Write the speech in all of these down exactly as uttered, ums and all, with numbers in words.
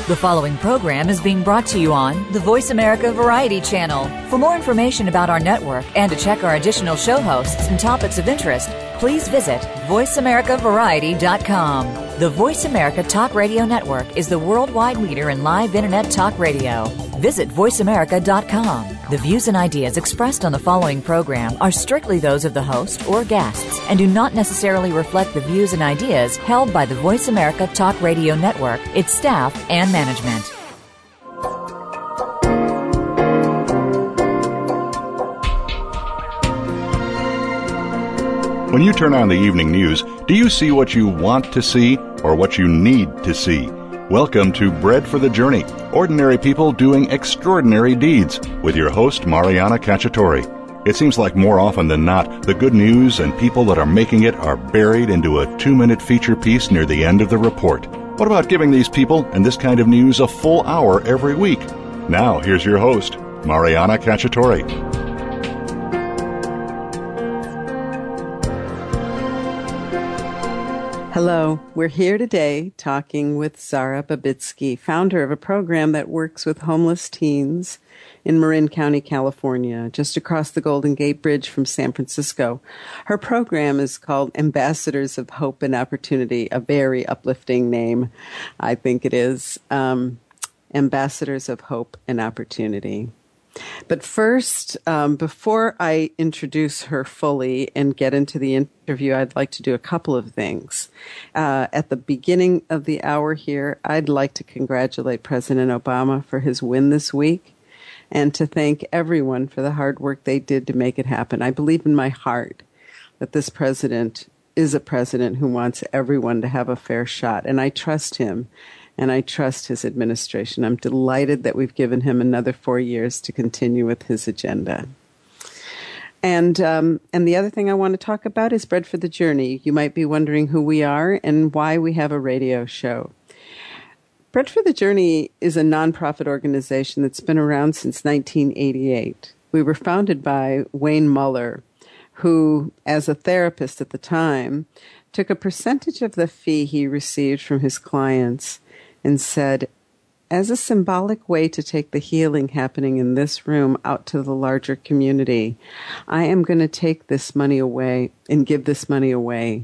The following program is being brought to you on the Voice America Variety Channel. For more information about our network and to check our additional show hosts and topics of interest, please visit voice america variety dot com. The Voice America Talk Radio Network is the worldwide leader in live Internet talk radio. Visit voice america dot com. The views and ideas expressed on the following program are strictly those of the host or guests and do not necessarily reflect the views and ideas held by the Voice America Talk Radio Network, its staff, and management. When you turn on the evening news, do you see what you want to see or what you need to see? Welcome to Bread for the Journey, ordinary people doing extraordinary deeds, with your host, Mariana Cacciatore. It seems like more often than not, the good news and people that are making it are buried into a two-minute feature piece near the end of the report. What about giving these people and this kind of news a full hour every week? Now, here's your host, Mariana Cacciatore. Hello, we're here today talking with Zara Babitsky, founder of a program that works with homeless teens in Marin County, California, just across the Golden Gate Bridge from San Francisco. Her program is called Ambassadors of Hope and Opportunity, a very uplifting name, I think it is. Um, Ambassadors of Hope and Opportunity. But first, um, before I introduce her fully and get into the interview, I'd like to do a couple of things. Uh, at the beginning of the hour here, I'd like to congratulate President Obama for his win this week and to thank everyone for the hard work they did to make it happen. I believe in my heart that this president is a president who wants everyone to have a fair shot, and I trust him. And I trust his administration. I'm delighted that we've given him another four years to continue with his agenda. And um, and the other thing I want to talk about is Bread for the Journey. You might be wondering who we are and why we have a radio show. Bread for the Journey is a nonprofit organization that's been around since nineteen eighty-eight. We were founded by Wayne Muller, who, as a therapist at the time, took a percentage of the fee he received from his clients and said, as a symbolic way to take the healing happening in this room out to the larger community, I am going to take this money away and give this money away.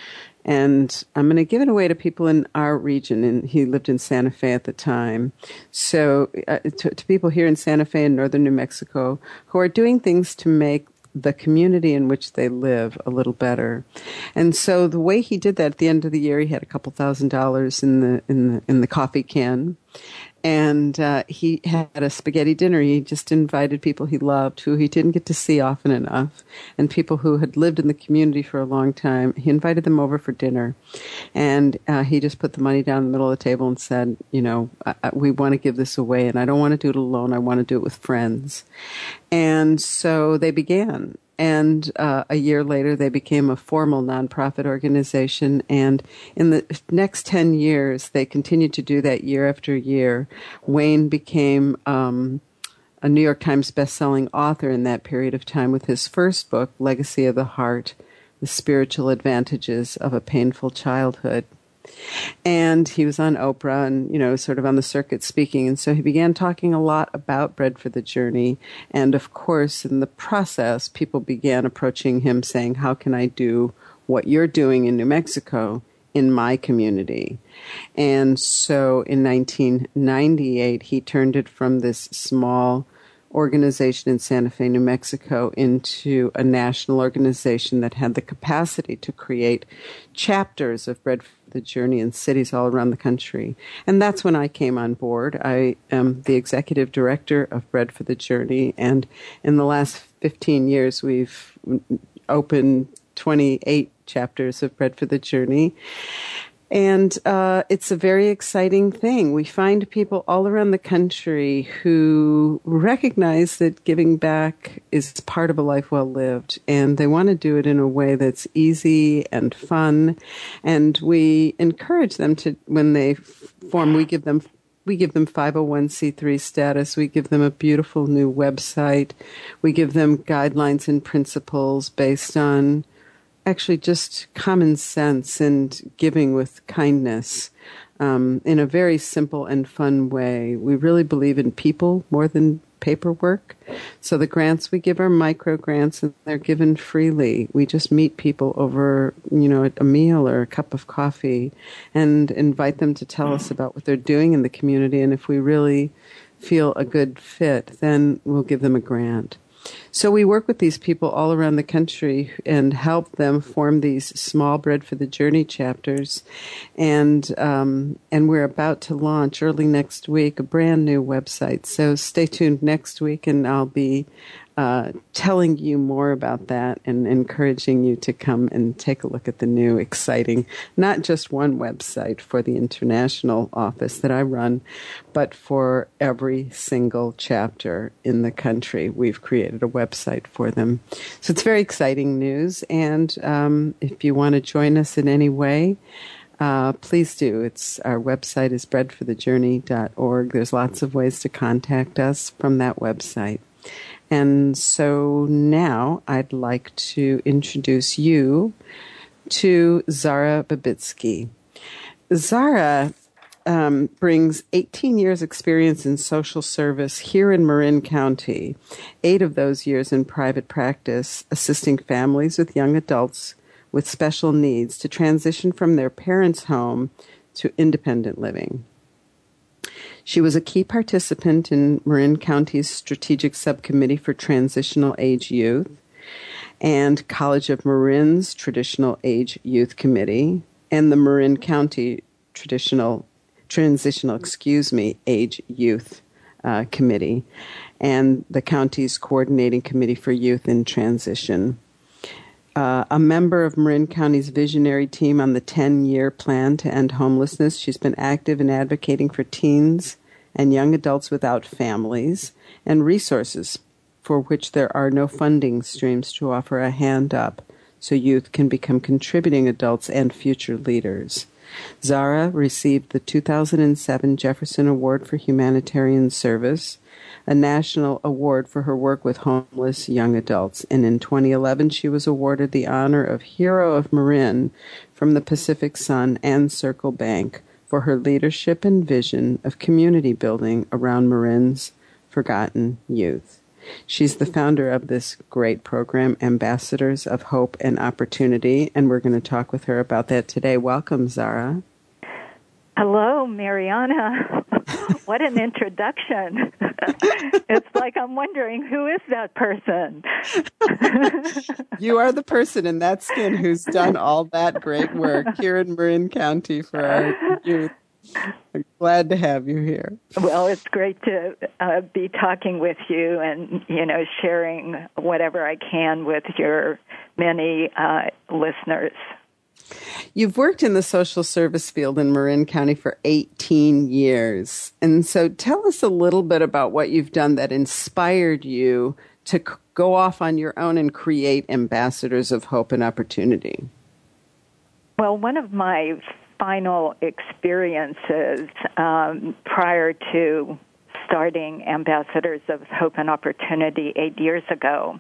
And I'm going to give it away to people in our region. And he lived in Santa Fe at the time. So uh, to, to people here in Santa Fe and northern New Mexico who are doing things to make the community in which they live a little better. And so the way he did that at the end of the year, he had a couple thousand dollars in the in the in the coffee can. And uh, he had a spaghetti dinner. He just invited people he loved, who he didn't get to see often enough, and people who had lived in the community for a long time. He invited them over for dinner. And uh, he just put the money down in the middle of the table and said, you know, I, I, we want to give this away, and I don't want to do it alone. I want to do it with friends. And so they began. And uh, a year later, they became a formal nonprofit organization. And in the next ten years, they continued to do that year after year. Wayne became um, a New York Times bestselling author in that period of time with his first book, Legacy of the Heart, The Spiritual Advantages of a Painful Childhood. And he was on Oprah and, you know, sort of on the circuit speaking. And so he began talking a lot about Bread for the Journey. And of course, in the process, people began approaching him saying, how can I do what you're doing in New Mexico in my community? And so in nineteen ninety-eight, he turned it from this small organization in Santa Fe, New Mexico, into a national organization that had the capacity to create chapters of Bread for the Journey in cities all around the country. And that's when I came on board. I am the executive director of Bread for the Journey, and in the last fifteen years, we've opened twenty-eight chapters of Bread for the Journey. And uh, it's a very exciting thing. We find people all around the country who recognize that giving back is part of a life well lived, and they want to do it in a way that's easy and fun. And we encourage them to, when they form, we give them we give them five oh one c three status. We give them a beautiful new website. We give them guidelines and principles based on actually just common sense and giving with kindness. um, in a very simple and fun way. We really believe in people more than paperwork. So the grants we give are micro grants, and they're given freely. We just meet people over, you know, a meal or a cup of coffee and invite them to tell us about what they're doing in the community. And if we really feel a good fit, then we'll give them a grant. So we work with these people all around the country and help them form these small Bread for the Journey chapters. And um, and we're about to launch early next week a brand new website. So stay tuned next week, and I'll be uh, telling you more about that and encouraging you to come and take a look at the new exciting, not just one website for the international office that I run, but for every single chapter in the country. We've created a website for them. So it's very exciting news. And um, if you want to join us in any way, Uh, please do. It's our website is bread for the journey dot org. There's lots of ways to contact us from that website. And so now I'd like to introduce you to Zara Babitsky. Zara um, brings eighteen years experience in social service here in Marin County, eight of those years in private practice, assisting families with young adults with special needs to transition from their parents' home to independent living. She was a key participant in Marin County's Strategic Subcommittee for Transitional Age Youth and College of Marin's Traditional Age Youth Committee and the Marin County Traditional Transitional, excuse me, Age Youth uh, Committee and the county's Coordinating Committee for Youth in Transition. Uh, a member of Marin County's visionary team on the ten-year plan to end homelessness, she's been active in advocating for teens and young adults without families and resources for which there are no funding streams to offer a hand up so youth can become contributing adults and future leaders. Zara received the two thousand seven Jefferson Award for Humanitarian Service, a national award for her work with homeless young adults. And in twenty eleven, she was awarded the honor of Hero of Marin from the Pacific Sun and Circle Bank for her leadership and vision of community building around Marin's forgotten youth. She's the founder of this great program, Ambassadors of Hope and Opportunity, and we're going to talk with her about that today. Welcome, Zara. Hello, Mariana. What an introduction. It's like I'm wondering, who is that person? You are the person in that skin who's done all that great work here in Marin County for our youth. I'm glad to have you here. Well, it's great to uh, be talking with you and, you know, sharing whatever I can with your many uh, listeners. You've worked in the social service field in Marin County for eighteen years. And so tell us a little bit about what you've done that inspired you to c- go off on your own and create Ambassadors of Hope and Opportunity. Well, one of my final experiences um, prior to starting Ambassadors of Hope and Opportunity eight years ago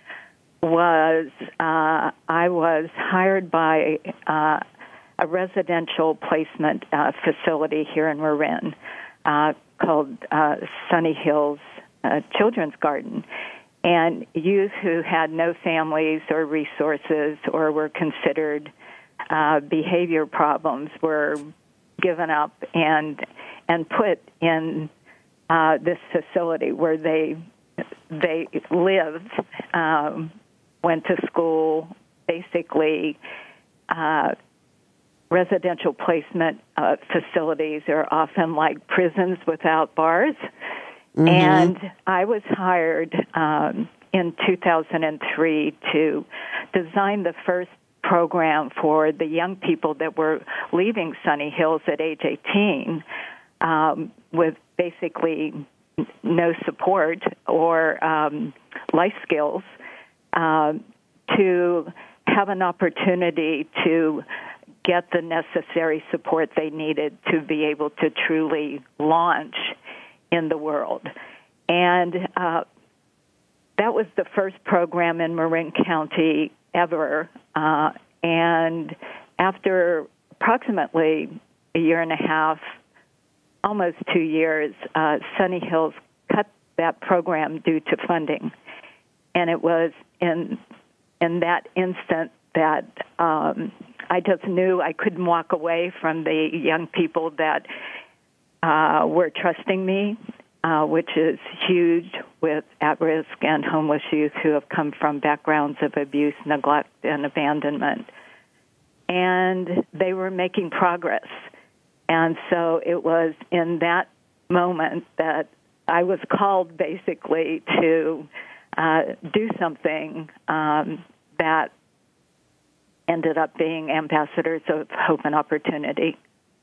was uh, I was hired by uh, a residential placement uh, facility here in Marin uh, called uh, Sunny Hills uh, Children's Garden. And youth who had no families or resources or were considered uh, behavior problems were given up and and put in uh, this facility where they they lived, um, went to school, basically uh, residential placement uh, facilities are often like prisons without bars. Mm-hmm. And I was hired um, in two thousand three to design the first program for the young people that were leaving Sunny Hills at age eighteen um, with basically no support or um, life skills uh, to have an opportunity to get the necessary support they needed to be able to truly launch in the world. And uh, that was the first program in Marin County ever. Uh, and after approximately a year and a half, almost two years, uh, Sunny Hills cut that program due to funding. And it was in in that instant that um, I just knew I couldn't walk away from the young people that uh, were trusting me, uh, which is huge with at-risk and homeless youth who have come from backgrounds of abuse, neglect, and abandonment. And they were making progress. And so it was in that moment that I was called basically to uh, do something um, that ended up being Ambassadors of Hope and Opportunity.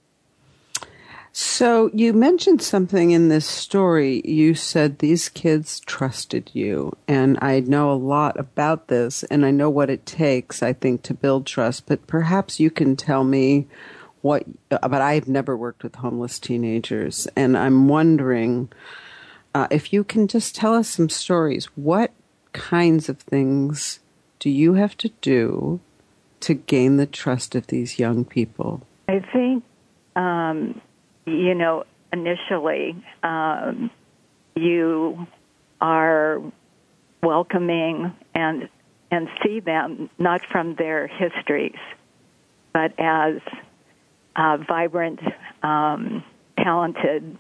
So you mentioned something in this story. You said these kids trusted you, and I know a lot about this, and I know what it takes, I think, to build trust, but perhaps you can tell me what, but I've never worked with homeless teenagers, and I'm wondering uh, if you can just tell us some stories. What kinds of things do you have to do to gain the trust of these young people? I think, um, you know, initially um, you are welcoming and and see them not from their histories, but as uh, vibrant, um, talented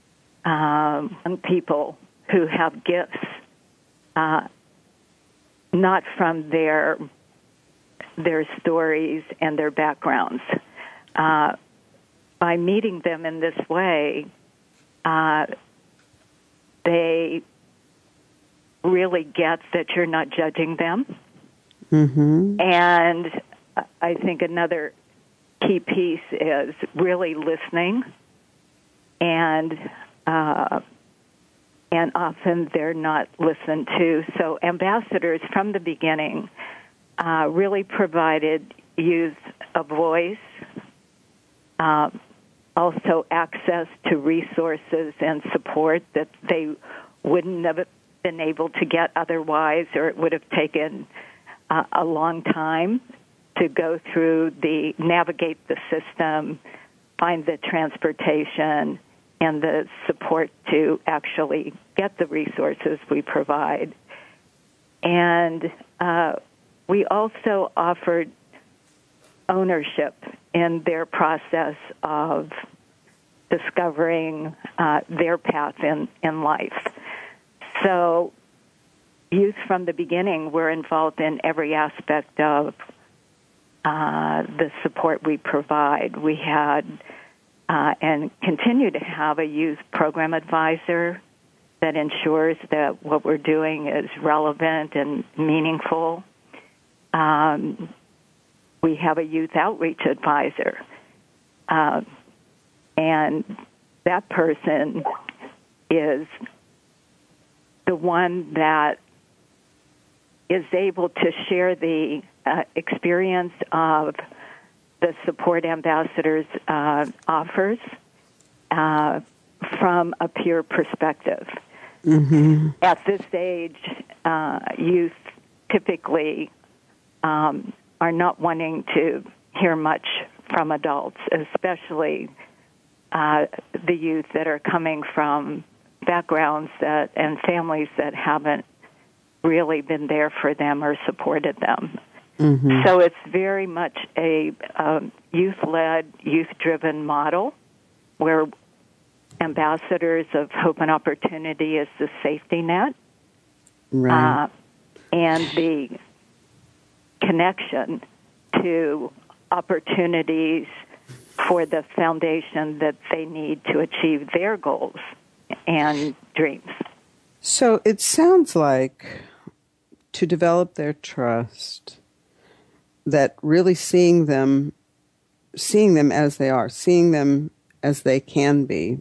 um, young people who have gifts, uh, not from their their stories and their backgrounds. Uh, by meeting them in this way, uh, they really get that you're not judging them. Mm-hmm. And I think another key piece is really listening, and uh, and often they're not listened to. So ambassadors from the beginning uh, really provided youth a voice, uh, also access to resources and support that they wouldn't have been able to get otherwise, or it would have taken uh, a long time to go through the, navigate the system, find the transportation, and the support to actually get the resources we provide. And uh, we also offered ownership in their process of discovering uh, their path in, in life. So youth from the beginning were involved in every aspect of uh, the support we provide. We had uh, and continue to have a youth program advisor that ensures that what we're doing is relevant and meaningful. Um, we have a youth outreach advisor, uh, and that person is the one that is able to share the uh, experience of the support ambassadors uh, offers uh, from a peer perspective. Mm-hmm. At this age, uh, youth typically um, are not wanting to hear much from adults, especially uh, the youth that are coming from backgrounds that and families that haven't really been there for them or supported them. Mm-hmm. So it's very much a um, youth-led, youth-driven model where ambassadors of hope and opportunity is the safety net. Right. Uh, and the connection to opportunities for the foundation that they need to achieve their goals and dreams. So it sounds like to develop their trust, that really seeing them, seeing them as they are, seeing them as they can be,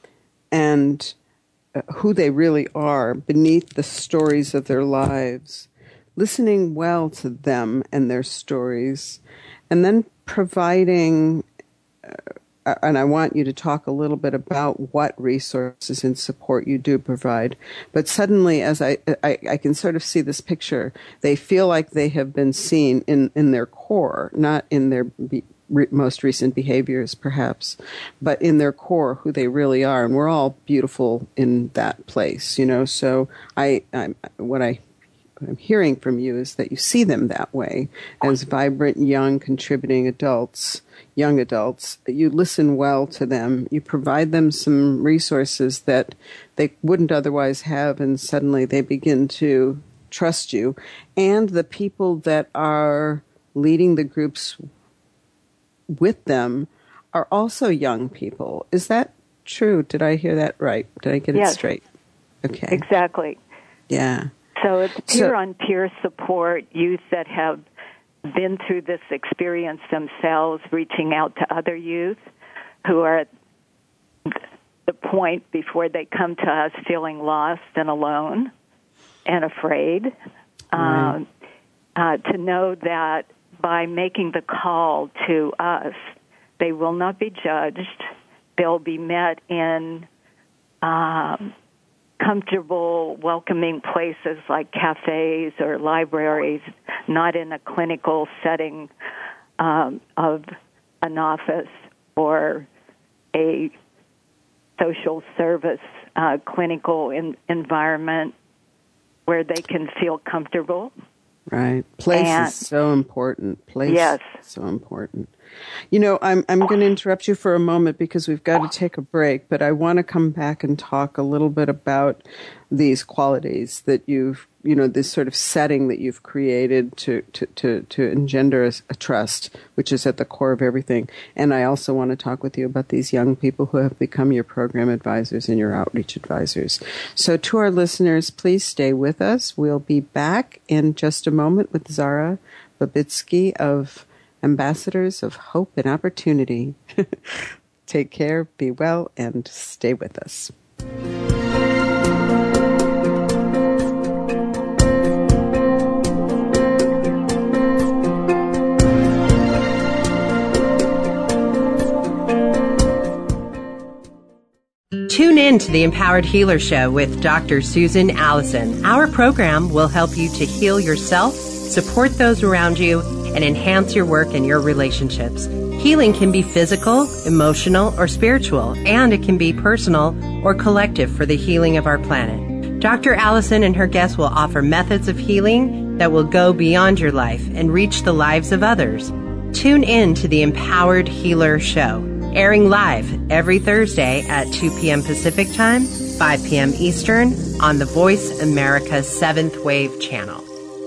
and who they really are beneath the stories of their lives, listening well to them and their stories, and then providing, uh, and I want you to talk a little bit about what resources and support you do provide. But suddenly, as I, I, I can sort of see this picture, they feel like they have been seen in, in their core, not in their be, re- most recent behaviors, perhaps, but in their core, who they really are. And we're all beautiful in that place, you know. So I, I'm, what I, what I'm hearing from you is that you see them that way as vibrant, young, contributing adults, young adults. You listen well to them. You provide them some resources that they wouldn't otherwise have, and suddenly they begin to trust you. And the people that are leading the groups with them are also young people. Is that true? Did I hear that right? Did I get yes. it straight? Okay. Exactly. Yeah. So it's peer-on-peer support, youth that have been through this experience themselves, reaching out to other youth who are at the point before they come to us feeling lost and alone and afraid. Right. Um, uh, to know that by making the call to us, they will not be judged. They'll be met in um, comfortable, welcoming places like cafes or libraries, not in a clinical setting um, of an office or a social service uh, clinical in, environment where they can feel comfortable. Right. Place and, is so important. Place yes. is so important. You know, I'm I'm going to interrupt you for a moment because we've got to take a break, but I want to come back and talk a little bit about these qualities that you've, you know, this sort of setting that you've created to to to, to engender a, a trust, which is at the core of everything. And I also want to talk with you about these young people who have become your program advisors and your outreach advisors. So to our listeners, please stay with us. We'll be back in just a moment with Zara Babitsky of Ambassadors of Hope and Opportunity. Take care, be well, and stay with us. Tune in to the Empowered Healer Show with Doctor Susan Allison. Our program will help you to heal yourself, support those around you, and enhance your work and your relationships. Healing can be physical, emotional, or spiritual, and it can be personal or collective for the healing of our planet. Doctor Allison and her guests will offer methods of healing that will go beyond your life and reach the lives of others. Tune in to the Empowered Healer Show, airing live every Thursday at two p.m. Pacific Time, five p.m. Eastern on the Voice America seventh Wave channel.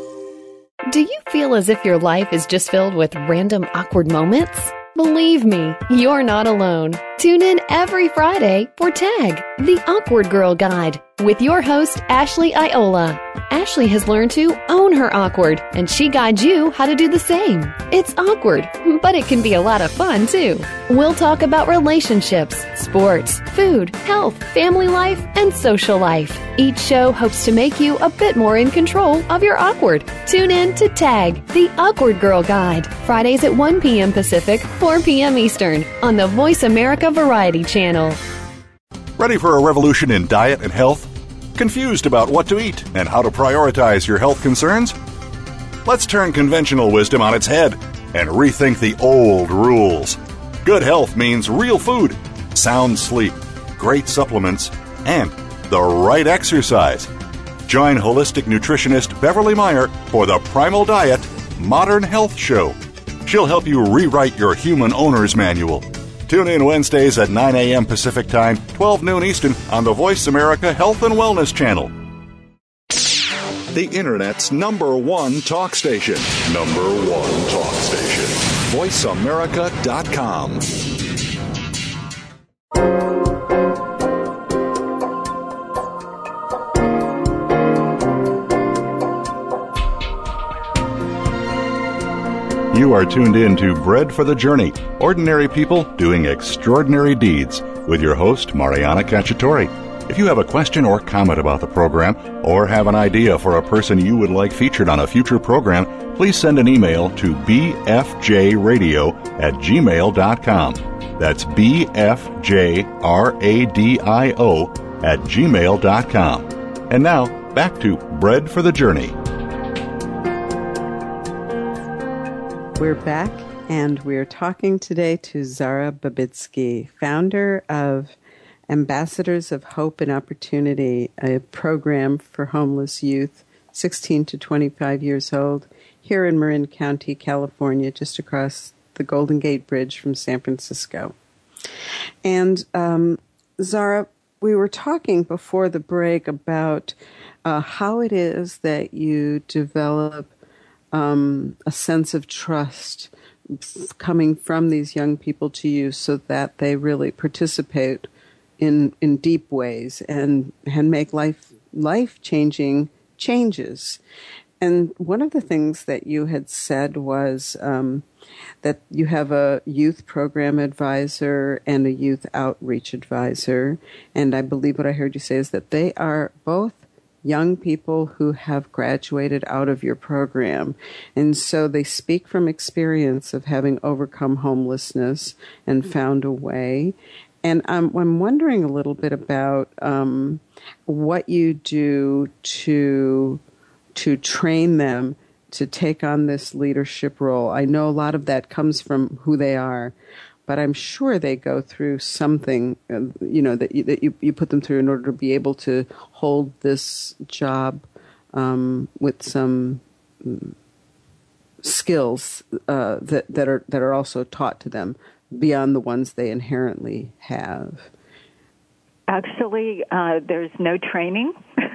Do you feel as if your life is just filled with random awkward moments? Believe me, you're not alone. Tune in every Friday for TAG, the Awkward Girl Guide, with your host, Ashley Iola. Ashley has learned to own her awkward, and she guides you how to do the same. It's awkward, but it can be a lot of fun, too. We'll talk about relationships, sports, food, health, family life, and social life. Each show hopes to make you a bit more in control of your awkward. Tune in to TAG, the Awkward Girl Guide, Fridays at one p.m. Pacific, four p.m. Eastern, on the Voice America Variety Channel. Ready for a revolution in diet and health? Confused about what to eat and how to prioritize your health concerns? Let's turn conventional wisdom on its head and rethink the old rules. Good health means real food, sound sleep, great supplements, and the right exercise. Join holistic nutritionist Beverly Meyer for the Primal Diet Modern Health Show. She'll help you rewrite your human owner's manual. Tune in Wednesdays at nine a.m. Pacific Time, twelve noon Eastern on the Voice America Health and Wellness Channel. The Internet's number one talk station. Number one talk station. voice america dot com. You are tuned in to Bread for the Journey, Ordinary People Doing Extraordinary Deeds, with your host, Mariana Cacciatore. If you have a question or comment about the program, or have an idea for a person you would like featured on a future program, please send an email to b f j radio at gmail dot com. That's b f j radio at gmail dot com. And now, back to Bread for the Journey. We're back And we're talking today to Zara Babitsky, founder of Ambassadors of Hope and Opportunity, a program for homeless youth sixteen to twenty-five years old here in Marin County, California, just across the Golden Gate Bridge from San Francisco. And um, Zara, we were talking before the break about uh, how it is that you develop um, a sense of trust coming from these young people to you so that they really participate in in deep ways and, and make life life-changing changes. And one of the things that you had said was um, that you have a youth program advisor and a youth outreach advisor. And I believe what I heard you say is that they are both young people who have graduated out of your program. And so they speak from experience of having overcome homelessness and found a way. And um, I'm wondering a little bit about um, what you do to to train them to take on this leadership role. I know a lot of that comes from who they are, but I'm sure they go through something, uh, you know, that you, that you, you put them through in order to be able to hold this job um, with some skills uh, that that are that are also taught to them beyond the ones they inherently have. Actually, uh, there's no training.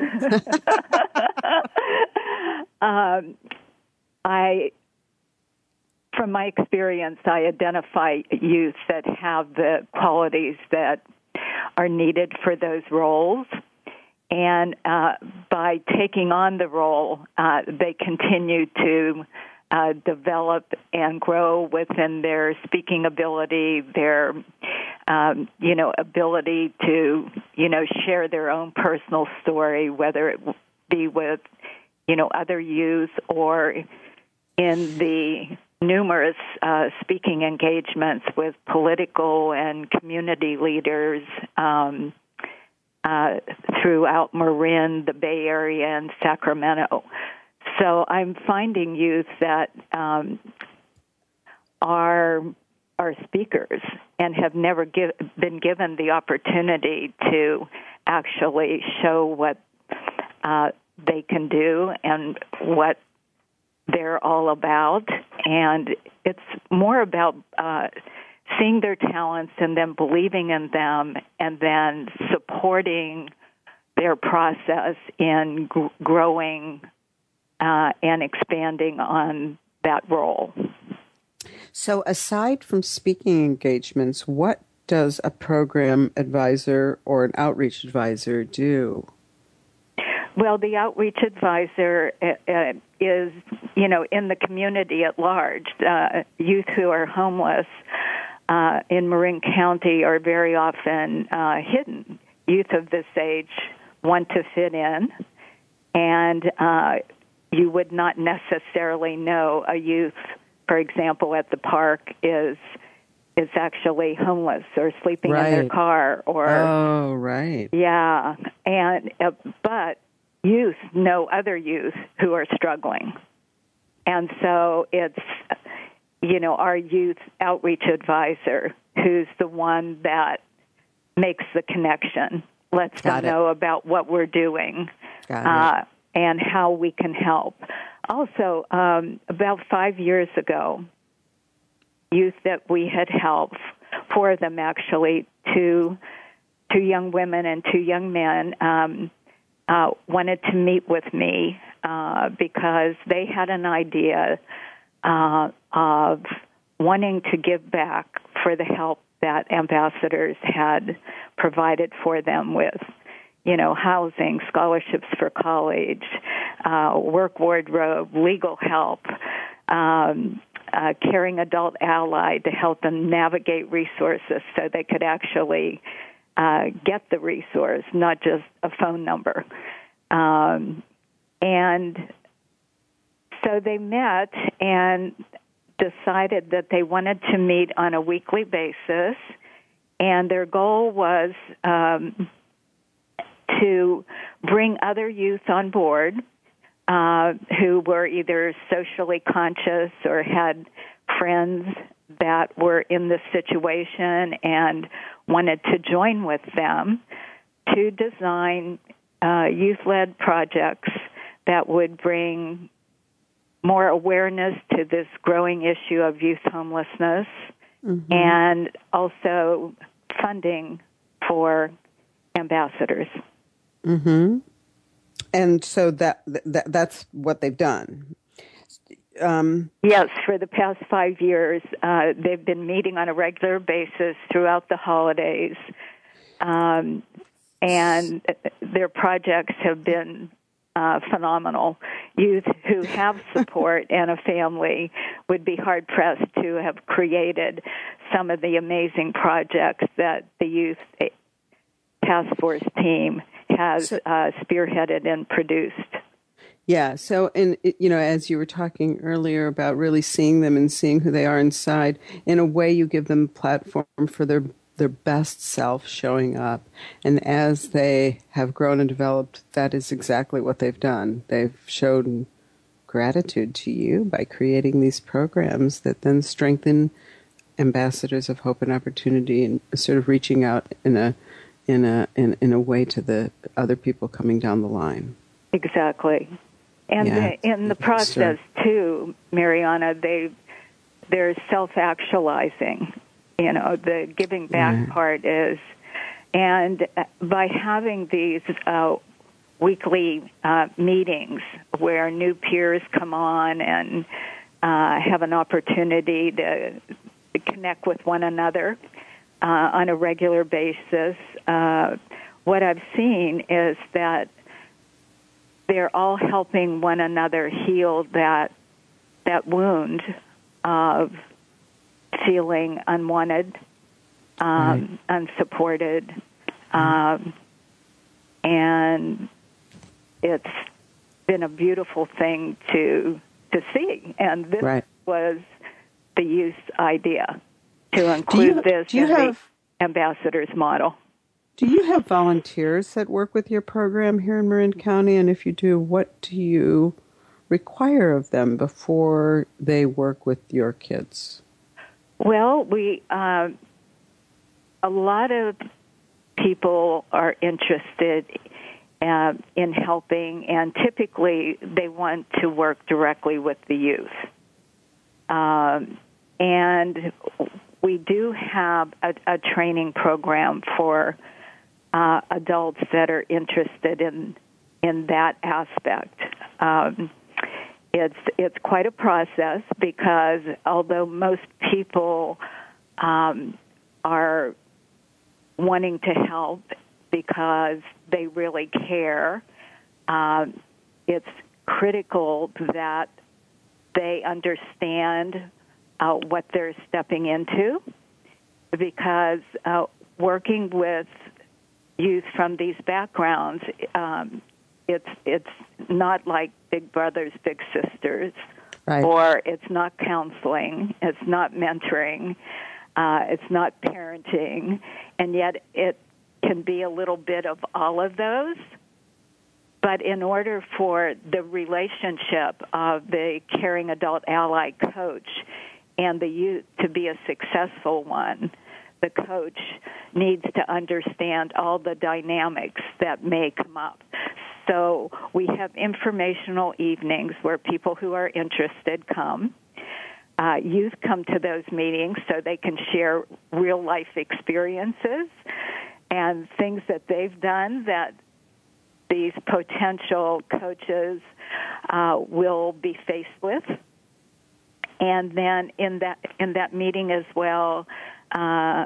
um, I. From my experience, I identify youth that have the qualities that are needed for those roles. And uh, by taking on the role, uh, they continue to uh, develop and grow within their speaking ability, their, um, you know, ability to, you know, share their own personal story, whether it be with, you know, other youth or in the numerous uh, speaking engagements with political and community leaders um, uh, throughout Marin, the Bay Area, and Sacramento. So I'm finding youth that um, are are speakers and have never give, been given the opportunity to actually show what uh, they can do and what they're all about, and it's more about uh, seeing their talents and then believing in them and then supporting their process in gr- growing uh, and expanding on that role. So aside from speaking engagements, what does a program advisor or an outreach advisor do? Well, the outreach advisor uh, is, you know, in the community at large. Uh, youth who are homeless uh, in Marin County are very often uh, hidden. Youth of this age want to fit in, and uh, you would not necessarily know a youth, for example, at the park is is actually homeless or sleeping right. in their car. Or oh, right. Yeah, and uh, but youth know other youth who are struggling. And so it's, you know, our youth outreach advisor who's the one that makes the connection, lets Got them it. know about what we're doing Got uh, and how we can help. Also, um, about five years ago, youth that we had helped, four of them actually, two, two young women and two young men, um, Uh, wanted to meet with me uh, because they had an idea uh, of wanting to give back for the help that ambassadors had provided for them with, you know, housing, scholarships for college, uh, work wardrobe, legal help, um, uh, caring adult ally to help them navigate resources so they could actually Uh, get the resource, not just a phone number. Um, and so they met and decided that they wanted to meet on a weekly basis, and their goal was um, to bring other youth on board uh, who were either socially conscious or had friends that were in this situation and wanted to join with them to design uh, youth-led projects that would bring more awareness to this growing issue of youth homelessness, mm-hmm. and also funding for ambassadors. Mm-hmm. And so that, that that's what they've done. Um, yes, for the past five years, uh, they've been meeting on a regular basis throughout the holidays, um, and their projects have been uh, phenomenal. Youth who have support and a family would be hard-pressed to have created some of the amazing projects that the Youth Task Force team has uh, spearheaded and produced. Yeah. So, and you know, as you were talking earlier about really seeing them and seeing who they are inside, in a way, you give them a platform for their their best self showing up. And as they have grown and developed, that is exactly what they've done. They've shown gratitude to you by creating these programs that then strengthen ambassadors of hope and opportunity, and sort of reaching out in a in a in, in a way to the other people coming down the line. Exactly. And yeah. the, in the process, too, Mariana, they, they're self-actualizing. You know, the giving back yeah. part is, and by having these uh, weekly uh, meetings where new peers come on and uh, have an opportunity to, to connect with one another uh, on a regular basis, uh, what I've seen is that they're all helping one another heal that that wound of feeling unwanted, um, right. unsupported, um, and it's been a beautiful thing to to see. And this right. was the youth idea, to include you, this in have, the ambassadors model. Do you have volunteers that work with your program here in Marin County? And if you do, what do you require of them before they work with your kids? Well, we uh, a lot of people are interested uh, in helping, and typically they want to work directly with the youth. Um, and we do have a, a training program for Uh, adults that are interested in in that aspect. Um, it's it's quite a process, because although most people um, are wanting to help because they really care, um, it's critical that they understand uh, what they're stepping into, because uh, working with youth from these backgrounds, um, it's it's not like big brothers, big sisters, right. or it's not counseling, it's not mentoring, uh, it's not parenting, and yet it can be a little bit of all of those. But in order for the relationship of the caring adult ally coach and the youth to be a successful one, the coach needs to understand all the dynamics that may come up. So we have informational evenings where people who are interested come. Uh, youth come to those meetings so they can share real-life experiences and things that they've done that these potential coaches uh, will be faced with. And then in that in that meeting as well, Uh,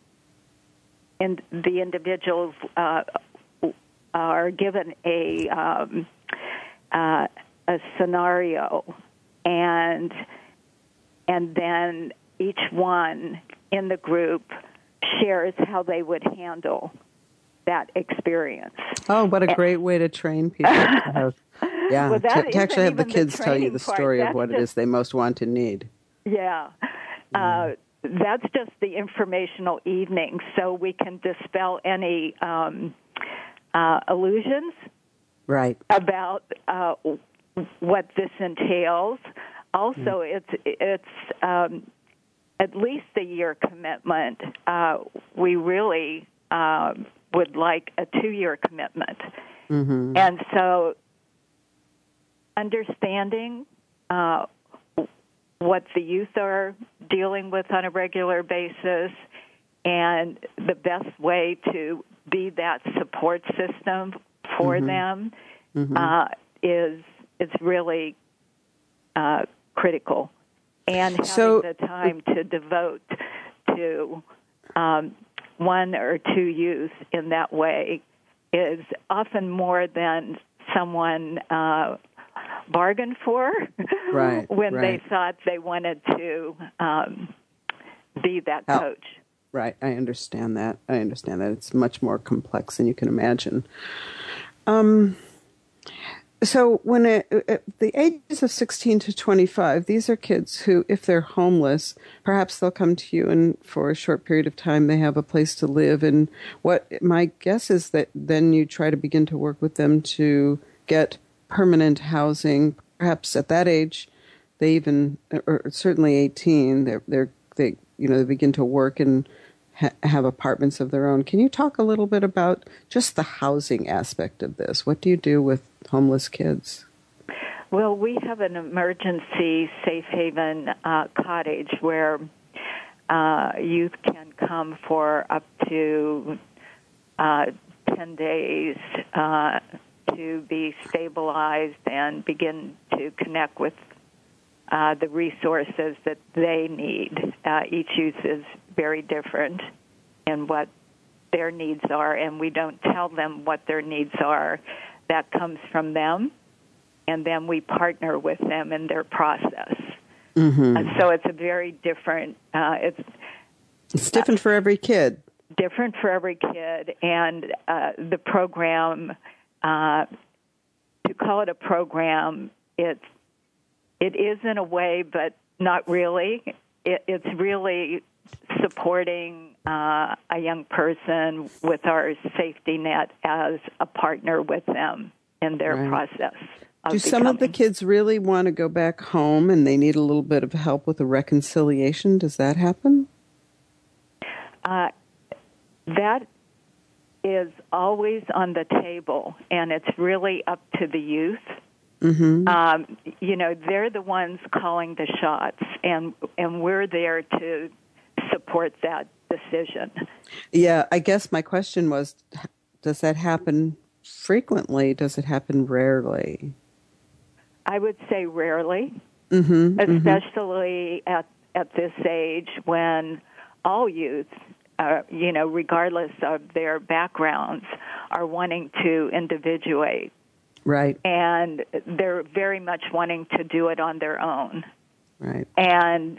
and the individuals uh, are given a um, uh, a scenario, and and then each one in the group shares how they would handle that experience. Oh, what a great way to train people to have, yeah, well, to, to actually have the kids the tell you the story part. of what That's it is they most want and need. Yeah. Uh, that's just the informational evening, so we can dispel any um, uh, illusions right. about uh, what this entails. also, mm. it's it's um, at least a year commitment. Uh, we really uh, would like a two-year commitment. Mm-hmm. And so understanding uh, what the youth are dealing with on a regular basis and the best way to be that support system for mm-hmm. them mm-hmm. Uh, is is really uh, critical. And having so, the time to devote to um, one or two youth in that way is often more than someone uh, bargained for right, when right. they thought they wanted to um, be that Help. coach. Right, I understand that. I understand that. It's much more complex than you can imagine. Um. So when it, at the ages of sixteen to twenty-five, these are kids who, if they're homeless, perhaps they'll come to you and for a short period of time they have a place to live. And what my guess is that then you try to begin to work with them to get permanent housing. Perhaps at that age, they even, or certainly eighteen, they're, they're, they, you know, they begin to work and ha- have apartments of their own. Can you talk a little bit about just the housing aspect of this? What do you do with homeless kids? Well, we have an emergency safe haven uh, cottage where uh, youth can come for up to uh, ten days uh, to be stabilized and begin to connect with uh, the resources that they need. Uh, each youth is very different in what their needs are, and we don't tell them what their needs are. That comes from them, and then we partner with them in their process. Mm-hmm. And so it's a very different, uh, it's... It's different uh, for every kid. Different for every kid, and uh, the program, uh, to call it a program, it's, it is in a way, but not really. It, it's really supporting uh, a young person with our safety net as a partner with them in their right. process. Of Do some becoming. of the kids really want to go back home and they need a little bit of help with a reconciliation? Does that happen? Uh, that is always on the table, and it's really up to the youth. Mm-hmm. Um, you know, they're the ones calling the shots, and and we're there to support that decision. Yeah, I guess my question was, does that happen frequently? Does it happen rarely? I would say rarely, mm-hmm, especially mm-hmm. at at this age when all youth, uh, you know, regardless of their backgrounds, are wanting to individuate. Right. And they're very much wanting to do it on their own. Right. And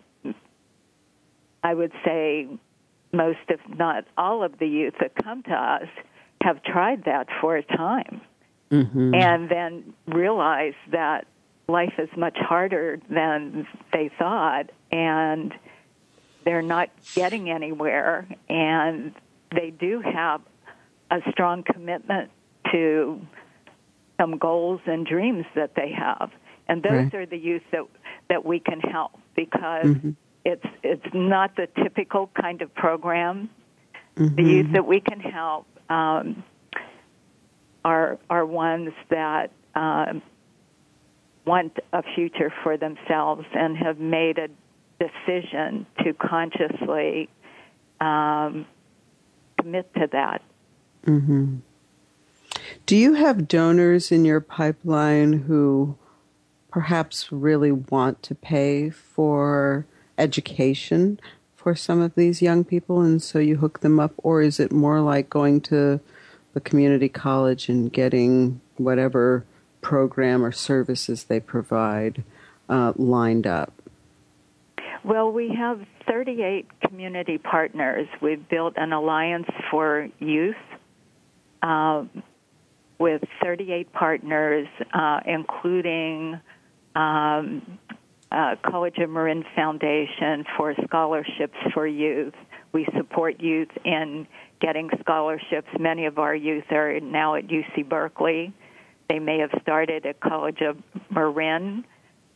I would say most, if not all, of the youth that come to us have tried that for a time mm-hmm. and then realize that life is much harder than they thought, and they're not getting anywhere, and they do have a strong commitment to some goals and dreams that they have. And those right. are the youth that that we can help, because mm-hmm. it's it's not the typical kind of program. Mm-hmm. The youth that we can help um, are are ones that um, want a future for themselves and have made a decision to consciously um, commit to that. Mm-hmm. Do you have donors in your pipeline who perhaps really want to pay for education for some of these young people, and so you hook them up? Or is it more like going to the community college and getting whatever program or services they provide uh, lined up? Well, we have thirty-eight community partners. We've built an alliance for youth um, with thirty-eight partners, uh, including um, uh, College of Marin Foundation for scholarships for youth. We support youth in getting scholarships. Many of our youth are now at U C Berkeley. They may have started at College of Marin,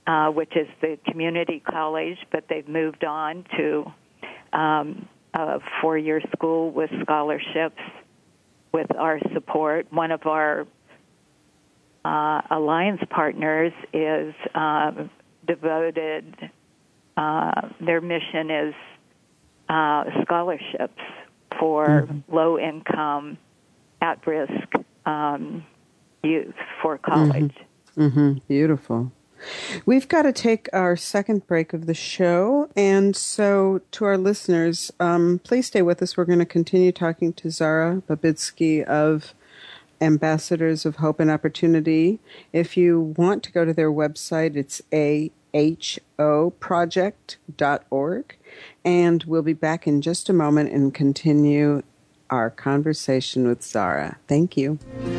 uh, which is the community college, but they've moved on to um, a four-year school with scholarships with our support. One of our uh, alliance partners is uh, devoted, uh, their mission is uh, scholarships for mm-hmm. low-income, at-risk um, youth for college. Mm-hmm. Mm-hmm. Beautiful. We've got to take our second break of the show, and so to our listeners, um, please stay with us. We're going to continue talking to Zara Babitsky of Ambassadors of Hope and Opportunity. If you want to go to their website, it's a h o project dot org, and we'll be back in just a moment and continue our conversation with Zara. Thank you.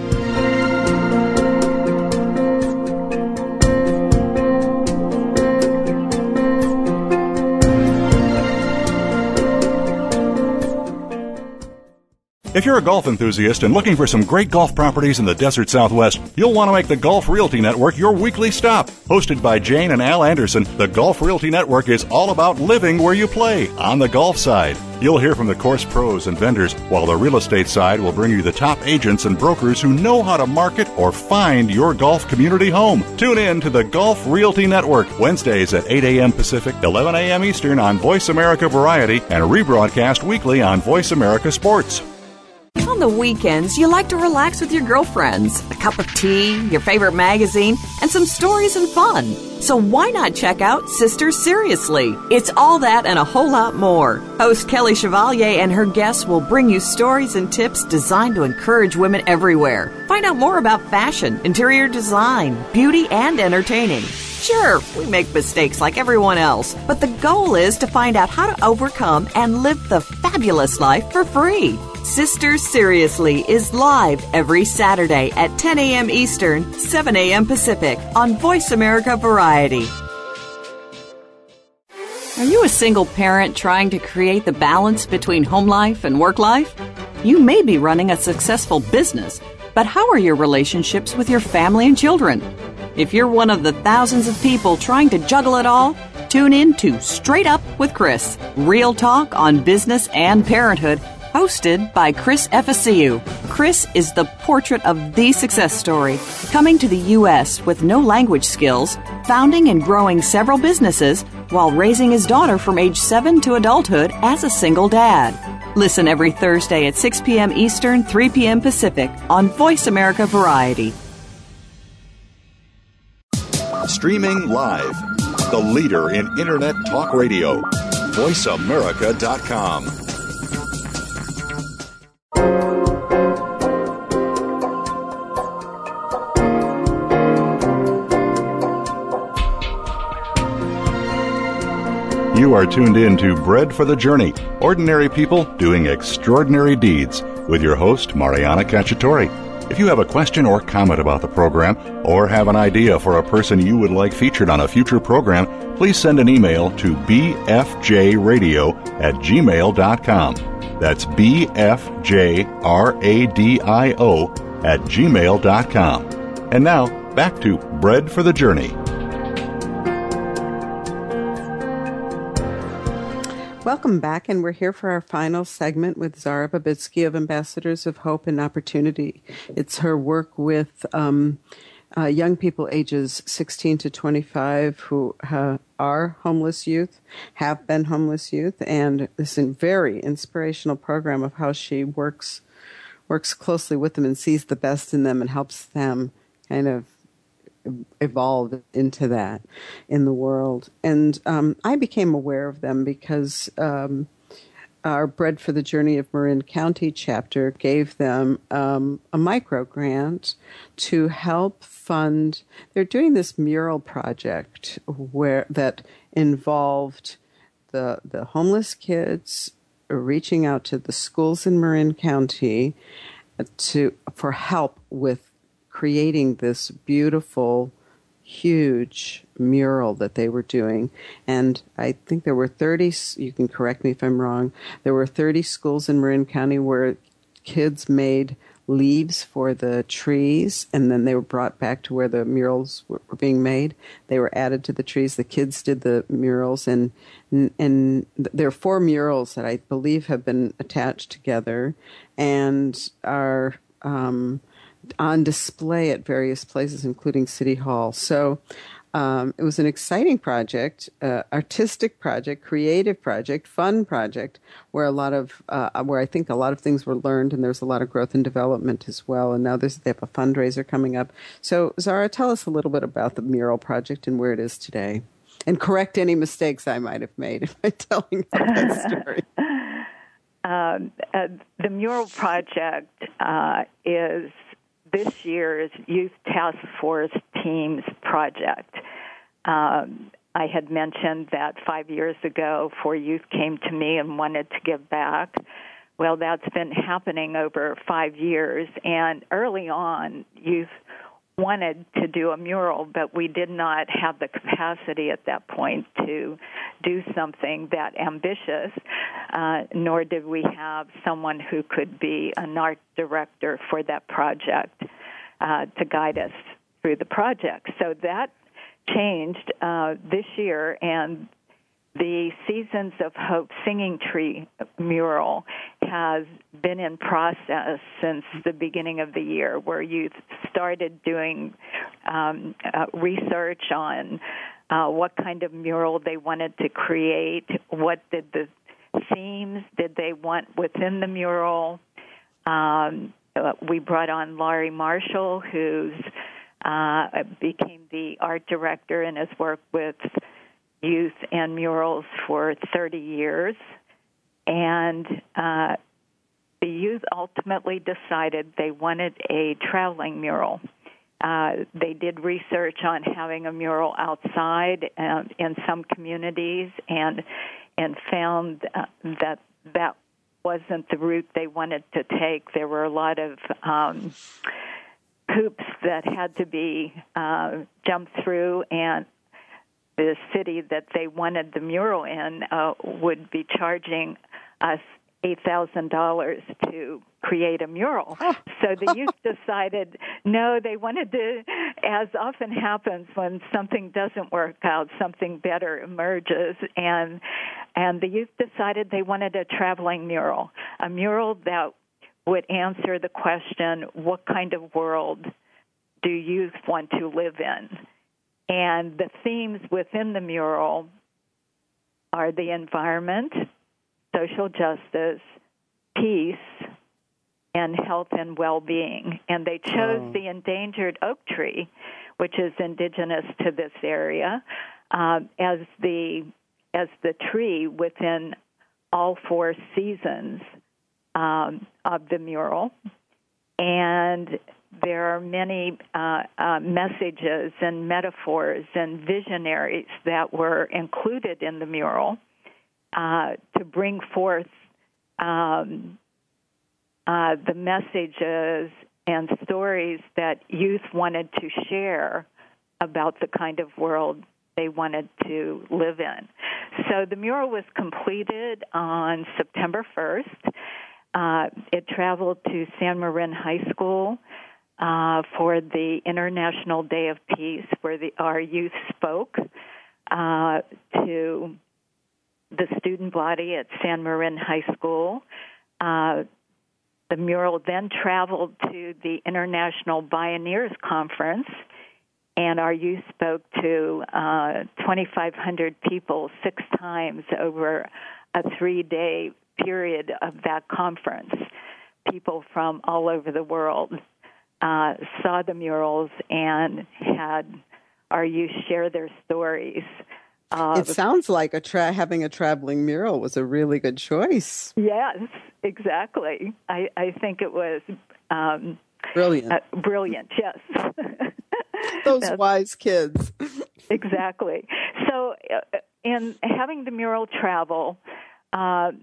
If you're a golf enthusiast and looking for some great golf properties in the desert Southwest, you'll want to make the Golf Realty Network your weekly stop. Hosted by Jane and Al Anderson, the Golf Realty Network is all about living where you play, on the golf side. You'll hear from the course pros and vendors, while the real estate side will bring you the top agents and brokers who know how to market or find your golf community home. Tune in to the Golf Realty Network, Wednesdays at eight a.m. Pacific, eleven a.m. Eastern on Voice America Variety, and rebroadcast weekly on Voice America Sports. On the weekends, you like to relax with your girlfriends, a cup of tea, your favorite magazine, and some stories and fun. So why not check out Sisters Seriously? It's all that and a whole lot more. Host Kelly Chevalier and her guests will bring you stories and tips designed to encourage women everywhere. Find out more about fashion, interior design, beauty, and entertaining. Sure, we make mistakes like everyone else, but the goal is to find out how to overcome and live the fabulous life for free. Sisters Seriously is live every Saturday at ten a.m. Eastern, seven a.m. Pacific on Voice America Variety. Are you a single parent trying to create the balance between home life and work life? You may be running a successful business, but how are your relationships with your family and children? If you're one of the thousands of people trying to juggle it all, tune in to Straight Up with Chris, real talk on business and parenthood, hosted by Chris Efesiu. Chris is the portrait of the success story, coming to the U S with no language skills, founding and growing several businesses, while raising his daughter from age seven to adulthood as a single dad. Listen every Thursday at six p.m. Eastern, three p.m. Pacific on Voice America Variety. Streaming live, the leader in Internet talk radio, voice america dot com. You are tuned in to Bread for the Journey, ordinary people doing extraordinary deeds, with your host, Mariana Cacciatore. If you have a question or comment about the program, or have an idea for a person you would like featured on a future program, please send an email to b f j radio at gmail dot com. That's b f j radio at gmail dot com. And now, back to Bread for the Journey. Welcome back, and we're here for our final segment with Zara Babitsky of Ambassadors of Hope and Opportunity. It's her work with um, uh, young people ages sixteen to twenty-five who uh, are homeless youth, have been homeless youth, and this very inspirational program of how she works works closely with them and sees the best in them and helps them kind of evolved into that in the world. And um, I became aware of them because um, our Bread for the Journey of Marin County chapter gave them um, a micro grant to help fund. They're doing this mural project where that involved the the homeless kids reaching out to the schools in Marin County to for help with creating this beautiful, huge mural that they were doing. And I think there were thirty, you can correct me if I'm wrong, there were thirty schools in Marin County where kids made leaves for the trees, and then they were brought back to where the murals were, were being made. They were added to the trees. The kids did the murals, and and there are four murals that I believe have been attached together and are um, on display at various places, including City Hall. So um, it was an exciting project, uh, artistic project, creative project, fun project, where a lot of uh, where I think a lot of things were learned, and there's a lot of growth and development as well. And now there's they have a fundraiser coming up. So Zara, tell us a little bit about the mural project and where it is today, and correct any mistakes I might have made by telling that story. Um, uh, the mural project uh, is this year's Youth Task Force Teams project. Um, I had mentioned that five years ago, four youth came to me and wanted to give back. Well, that's been happening over five years, and early on, youth wanted to do a mural, but we did not have the capacity at that point to do something that ambitious, uh, nor did we have someone who could be an art director for that project uh, to guide us through the project. So that changed uh, this year, and the Seasons of Hope Singing Tree mural has been in process since the beginning of the year, where youth started doing um, uh, research on uh, what kind of mural they wanted to create, what did the themes did they want within the mural. Um, uh, we brought on Laurie Marshall, who's uh, became the art director and has worked with youth and murals for thirty years, and uh, the youth ultimately decided they wanted a traveling mural. Uh, they did research on having a mural outside uh, in some communities, and and found uh, that that wasn't the route they wanted to take. There were a lot of um, hoops that had to be uh, jumped through, and the city that they wanted the mural in uh, would be charging us eight thousand dollars to create a mural. Oh. So the youth decided, no, they wanted to, as often happens when something doesn't work out, something better emerges, and and the youth decided they wanted a traveling mural, a mural that would answer the question, what kind of world do youth want to live in? And the themes within the mural are the environment, social justice, peace, and health and well-being. And they chose oh. the endangered oak tree, which is indigenous to this area, uh, as the as the tree within all four seasons um, of the mural. And there are many uh, uh, messages and metaphors and visionaries that were included in the mural uh, to bring forth um, uh, the messages and stories that youth wanted to share about the kind of world they wanted to live in. So the mural was completed on September first. Uh, it traveled to San Marin High School Uh, for the International Day of Peace, where the, our youth spoke uh, to the student body at San Marin High School. Uh, the mural then traveled to the International Bioneers Conference, and our youth spoke to uh, twenty-five hundred people six times over a three-day period of that conference. People from all over the world Uh, saw the murals and had our youth share their stories. Uh, it sounds like a tra- having a traveling mural was a really good choice. Yes, exactly. I, I think it was um, brilliant. Uh, brilliant, yes. Those wise kids. Exactly. So, uh, in having the mural travel, uh,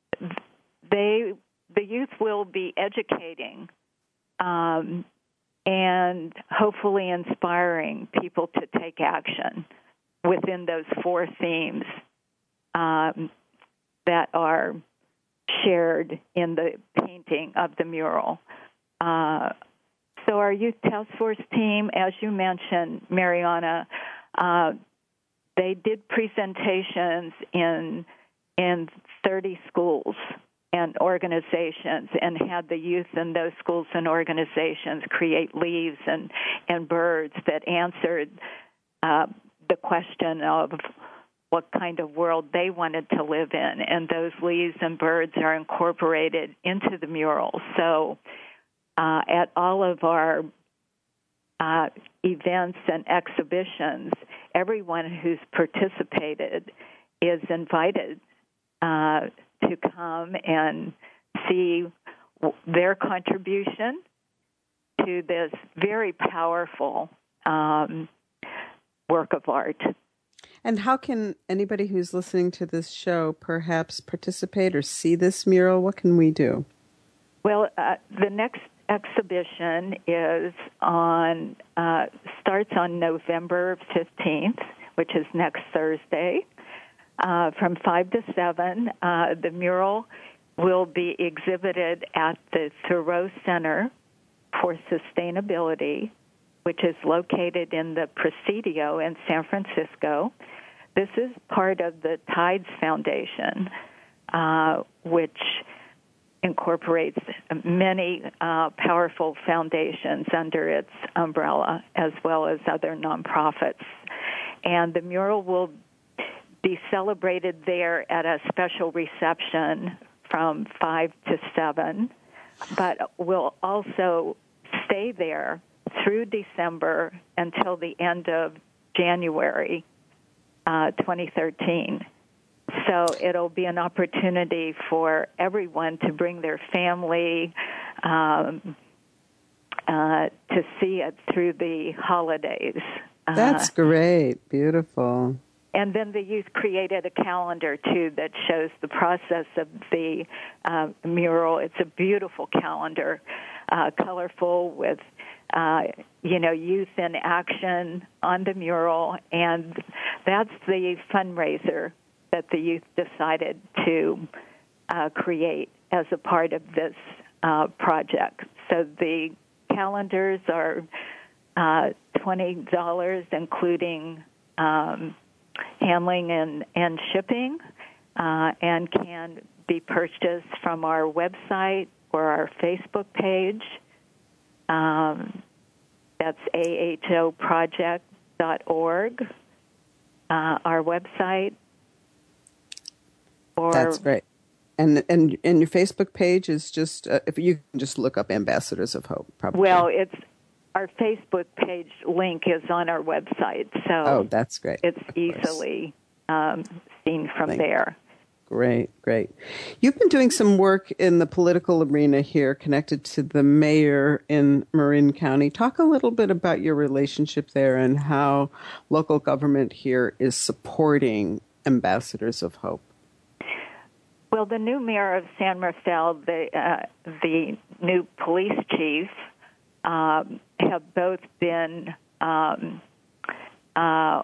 they the youth will be educating Um, and hopefully inspiring people to take action within those four themes um, that are shared in the painting of the mural. uh, so our youth task force team, as you mentioned, Mariana, uh, they did presentations in in thirty schools and organizations, and had the youth in those schools and organizations create leaves and, and birds that answered uh, the question of what kind of world they wanted to live in. And those leaves and birds are incorporated into the mural. So uh, at all of our uh, events and exhibitions, everyone who's participated is invited uh, to come and see their contribution to this very powerful um, work of art. And how can anybody who's listening to this show perhaps participate or see this mural? What can we do? Well, uh, the next exhibition is on uh, starts on November fifteenth, which is next Thursday. Uh, from five to seven, uh, the mural will be exhibited at the Thoreau Center for Sustainability, which is located in the Presidio in San Francisco. This is part of the Tides Foundation, uh, which incorporates many uh, powerful foundations under its umbrella, as well as other nonprofits. And the mural will be celebrated there at a special reception from five to seven, but will also stay there through December until the end of January uh, twenty thirteen. So it'll be an opportunity for everyone to bring their family um, uh, to see it through the holidays. That's uh, great. Beautiful. And then the youth created a calendar, too, that shows the process of the uh, mural. It's a beautiful calendar, uh, colorful with, uh, you know, youth in action on the mural. And that's the fundraiser that the youth decided to uh, create as a part of this uh, project. So the calendars are uh, twenty dollars, including Um, handling and, and shipping, uh, and can be purchased from our website or our Facebook page. Um, that's A H O project dot org, uh, our website. Or That's great. And and and your Facebook page is just, uh, if you can just look up Ambassadors of Hope, probably. Well, it's our Facebook page link is on our website, so oh, that's great. It's easily um, seen from Thank there. Great, great. You've been doing some work in the political arena here, connected to the mayor in Marin County. Talk a little bit about your relationship there and how local government here is supporting Ambassadors of Hope. Well, the new mayor of San Rafael, the uh, the new police chief, Um, have both been um, uh,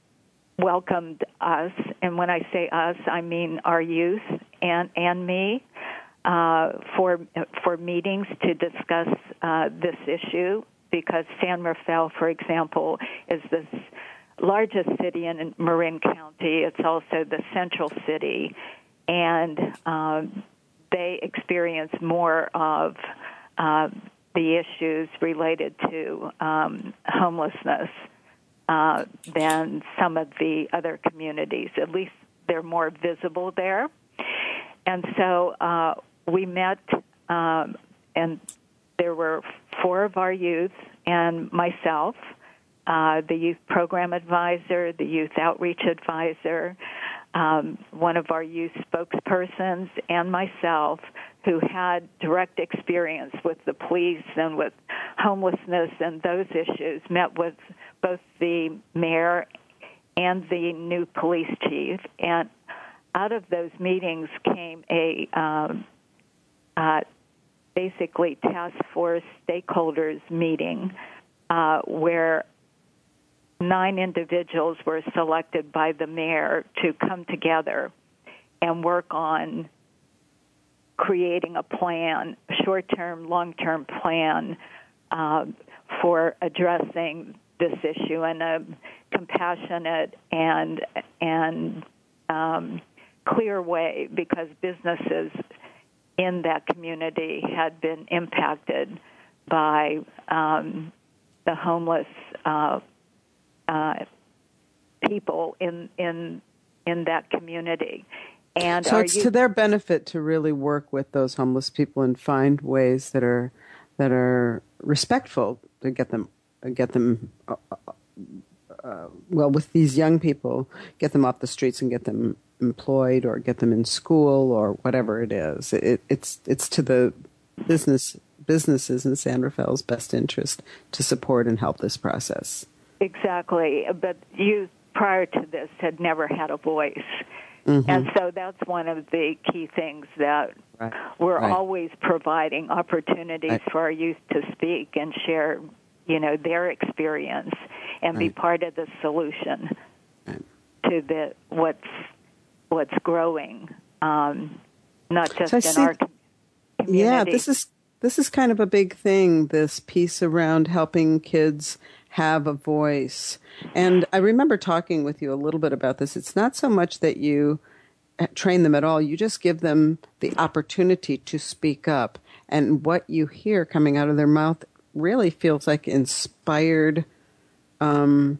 welcomed us, and when I say us, I mean our youth and and me, uh, for for meetings to discuss uh, this issue, because San Rafael, for example, is the largest city in Marin County. It's also the central city, and um, they experience more of uh, the issues related to um, homelessness uh, than some of the other communities. At least they're more visible there. And so uh, we met, um, and there were four of our youth and myself, uh, the youth program advisor, the youth outreach advisor, um, one of our youth spokespersons, and myself, who had direct experience with the police and with homelessness and those issues, met with both the mayor and the new police chief. And out of those meetings came a um, uh, basically task force stakeholders meeting uh, where nine individuals were selected by the mayor to come together and work on creating a plan, a short-term, long-term plan uh, for addressing this issue in a compassionate and and um, clear way, because businesses in that community had been impacted by um, the homeless uh, uh, people in in in that community. And so it's you, to their benefit to really work with those homeless people and find ways that are that are respectful to get them get them uh, uh, well, with these young people, get them off the streets and get them employed or get them in school or whatever it is. It, it's it's to the business businesses in San Rafael's best interest to support and help this process. Exactly, but you prior to this had never had a voice. Mm-hmm. And so that's one of the key things that right. we're right. always providing opportunities right. for our youth to speak and share, you know, their experience and right. be part of the solution right. to the what's what's growing, um, not just so in see, our community. Yeah, this is this is kind of a big thing. This piece around helping kids have a voice. And I remember talking with you a little bit about this. It's not so much that you train them at all. You just give them the opportunity to speak up. And what you hear coming out of their mouth really feels like inspired um,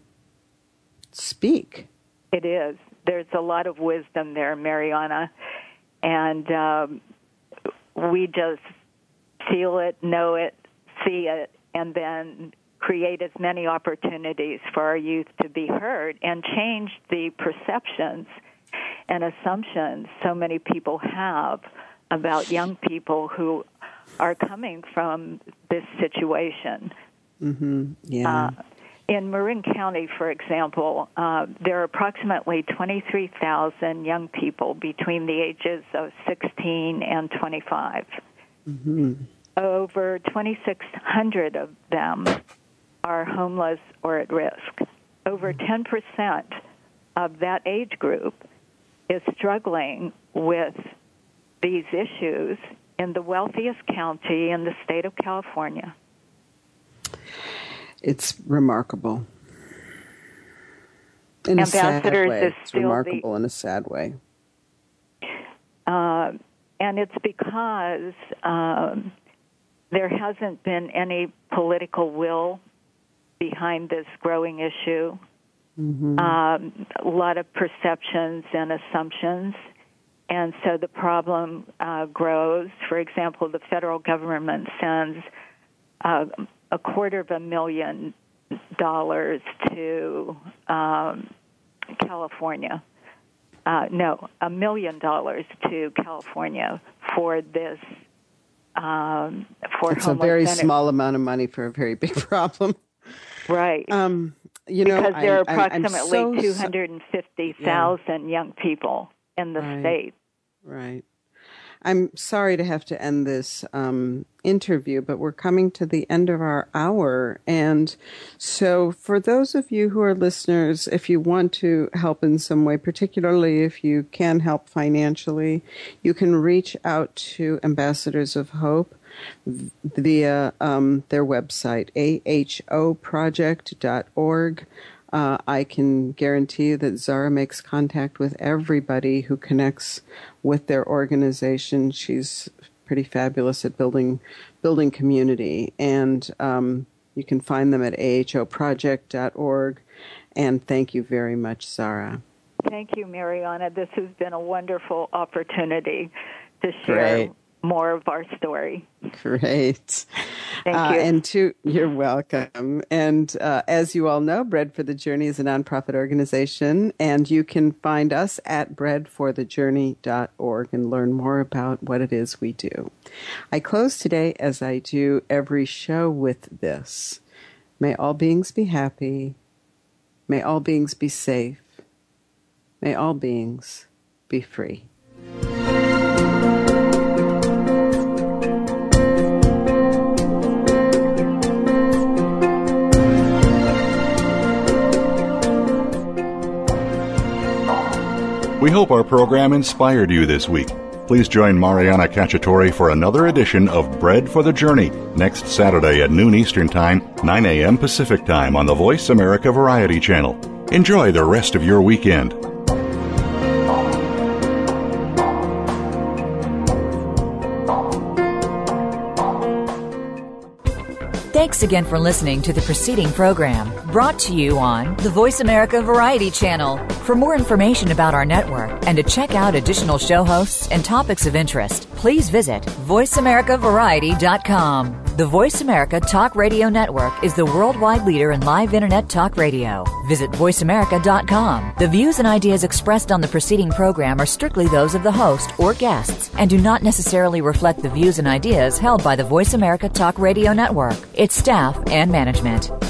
speak. It is. There's a lot of wisdom there, Mariana. And um, we just feel it, know it, see it, and then create as many opportunities for our youth to be heard and change the perceptions and assumptions so many people have about young people who are coming from this situation. Mm-hmm. Yeah. Uh, in Marin County, for example, uh, there are approximately twenty-three thousand young people between the ages of sixteen and twenty-five. Mm-hmm. Over twenty-six hundred of them are homeless or at risk. Over ten percent of that age group is struggling with these issues in the wealthiest county in the state of California. It's remarkable. In a sad way. It's remarkable the, in a sad way. Uh, and it's because um, there hasn't been any political will behind this growing issue. Mm-hmm. Um, a lot of perceptions and assumptions. And so the problem uh, grows. For example, the federal government sends uh, a quarter of a million dollars to um, California. Uh, no, a million dollars to California for this. Um, for it's a very centers. small amount of money for a very big problem. Right. Um, you know, because there are I, approximately so, two hundred fifty thousand yeah. young people in the right. state. Right. I'm sorry to have to end this um, interview, but we're coming to the end of our hour. And so for those of you who are listeners, if you want to help in some way, particularly if you can help financially, you can reach out to Ambassadors of Hope via um, their website, a h o project dot org. Uh, I can guarantee you that Zara makes contact with everybody who connects with their organization. She's pretty fabulous at building building community. And um, you can find them at a h o project dot org. And thank you very much, Zara. Thank you, Mariana. This has been a wonderful opportunity to share Great. more of our story. Great. Thank uh, you. And to, you're welcome. And uh, as you all know, Bread for the Journey is a nonprofit organization, and you can find us at bread for the journey dot org and learn more about what it is we do. I close today, as I do every show, with this. May all beings be happy. May all beings be safe. May all beings be free. We hope our program inspired you this week. Please join Mariana Cacciatore for another edition of Bread for the Journey next Saturday at noon Eastern Time, nine a.m. Pacific Time on the Voice America Variety Channel. Enjoy the rest of your weekend. Thanks again for listening to the preceding program brought to you on the Voice America Variety Channel. For more information about our network and to check out additional show hosts and topics of interest, please visit voice america variety dot com. The Voice America Talk Radio Network is the worldwide leader in live Internet talk radio. Visit voice america dot com. The views and ideas expressed on the preceding program are strictly those of the host or guests and do not necessarily reflect the views and ideas held by the Voice America Talk Radio Network, its staff, and management.